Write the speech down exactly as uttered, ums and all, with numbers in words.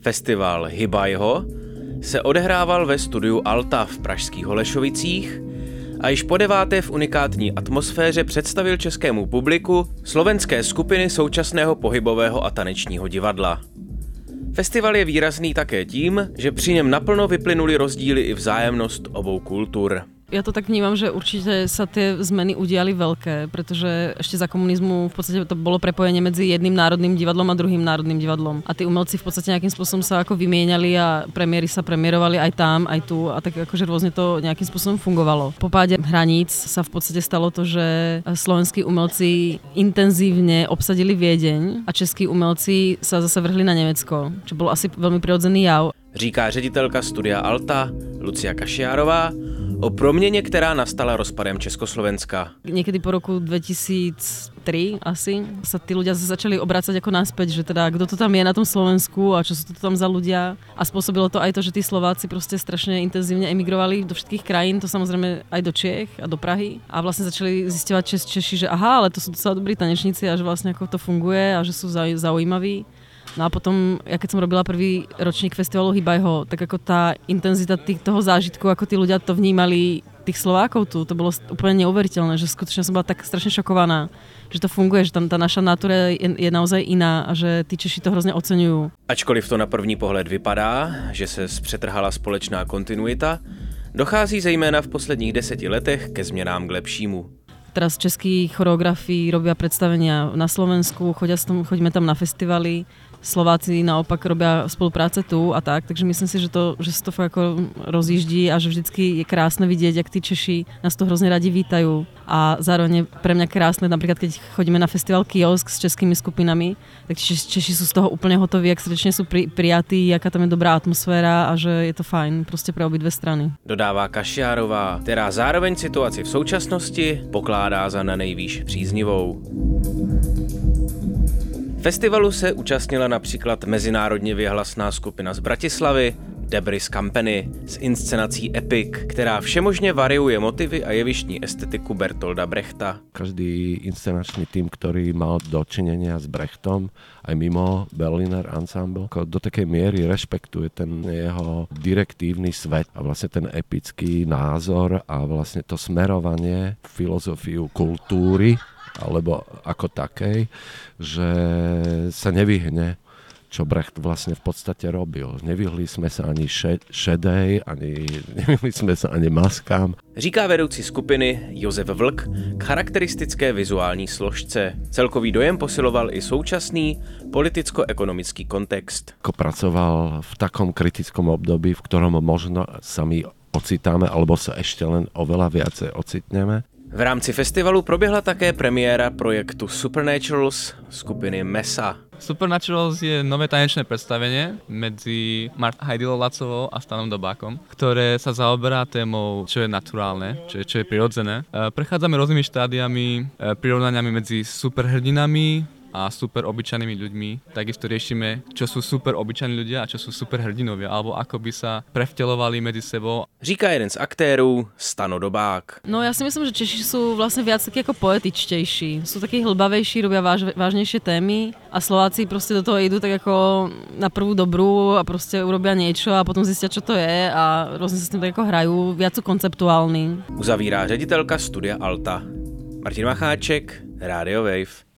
Festival Hibajho se odehrával ve studiu Alta v pražských Holešovicích a již po deváté v unikátní atmosféře představil českému publiku slovenské skupiny současného pohybového a tanečního divadla. Festival je výrazný také tím, že při něm naplno vyplynuly rozdíly i vzájemnost obou kultur. Ja to tak vnímam, že určite sa tie zmeny udiali veľké, pretože ešte za komunizmu v podstate to bolo prepojenie medzi jedným národným divadlom a druhým národným divadlom. A tí umelci v podstate nejakým spôsobom sa ako vymieniali a premiéry sa premiérovali aj tam, aj tu a tak akože rôzne to nejakým spôsobom fungovalo. Po páde hraníc sa v podstate stalo to, že slovenskí umelci intenzívne obsadili Viedeň a českí umelci sa zase vrhli na Nemecko, čo bol asi veľmi prirodzený jav. Říká ředitelka studia Alta Lucia Kašiárová o proměně, která nastala rozpadem Československa. Niekedy po roku dvetisíctri asi sa tí ľudia začali obracať ako naspäť, že teda kto to tam je na tom Slovensku a čo sú to tam za ľudia. A spôsobilo to aj to, že tí Slováci proste strašne intenzívne emigrovali do všetkých krajín, to samozrejme aj do Čiech a do Prahy. A vlastne začali zisťovať Čes, Češi, že aha, ale to sú docela dobrí tanečníci a že vlastne ako to funguje a že sú zaujímaví. No a potom, ja keď som robila prvý ročník festivalu Hibajho, tak ako tá intenzita tých, toho zážitku, ako tí ľudia to vnímali, tých Slovákov tu, to bolo úplne neuveriteľné, že skutočne som bola tak strašne šokovaná, že to funguje, že tam tá naša natura je, je naozaj iná a že tí Češi to hrozne oceňujú. Ačkoliv to na první pohled vypadá, že se zpřetrhala společná kontinuita, dochází zejména v posledních deseti letech ke změnám k lepšímu. Teraz českí choreografi robia predstavenia na Slovensku, chodia tom, chodíme tam na festivaly, Slováci naopak robia spolupráce tu a tak, takže myslím si, že, to, že sa to fakt ako rozjíždí a že vždycky je krásne vidieť, jak tí Češi nás to hrozne radi vítajú. A zároveň je pre mňa krásne, napríklad keď chodíme na festival Kiosk s českými skupinami, tak Češi, Češi sú z toho úplne hotoví, jak srdečne sú pri, prijatí, jaká tam je dobrá atmosféra a že je to fajn proste pre obidve strany. Dodává Kašiárová, která zároveň situaci v současnosti pokládá za na nejvýš příznivou. Festivalu se účastnila například mezinárodně věhlasná skupina z Bratislavy, Debris Company s inscenací Epic, která všemožně variuje motivy a jevištní estetiku Bertolda Brechta. Každý inscenačný tým, ktorý mal dočinenia s Brechtom, aj mimo Berliner Ensemble, do takej miery rešpektuje ten jeho direktívny svet a vlastne ten epický názor a vlastne to smerovanie, filozofiu kultúry, alebo ako takej, že sa nevyhne, čo Brecht vlastne v podstate robil. Nevyhli sme sa ani šedej, ani nevyhli sme sa ani maskám. Říká vedoucí skupiny Josef Vlk k charakteristické vizuální složce. Celkový dojem posiloval i současný politicko-ekonomický kontext. Ako pracoval v takom kritickom období, v ktorom možno sa my ocitáme, alebo sa ešte len oveľa viacej ocitneme. V rámci festivalu proběhla také premiéra projektu Supernaturals skupiny Mesa. Supernaturals je nové tanečné predstavenie medzi Heidilou Lacovou a Stanom Dobákom, ktoré sa zaoberá témou, čo je naturálne, čo je, čo je prirodzené. Prechádzame rôznymi štádiami, prirovnaniami medzi superhrdinami a super obyčajnými ľuďmi. Takisto riešime, čo sú super obyčajní ľudia a čo sú super hrdinovia, alebo ako by sa prevtelovali medzi sebou. Říká jeden z aktérů Stano Dobák. No ja si myslím, že Češi sú vlastne viac takí ako poetičtejší. Sú takí hlbavejší, robia váž, vážnejšie témy a Slováci proste do toho idú tak ako na prvú dobrú a proste urobia niečo a potom zistia, čo to je a rôzne sa s tým tak ako hrajú, viac sú konceptuálni. Uzavírá ředitelka studia Alta. Martin Macháček, Radio Wave.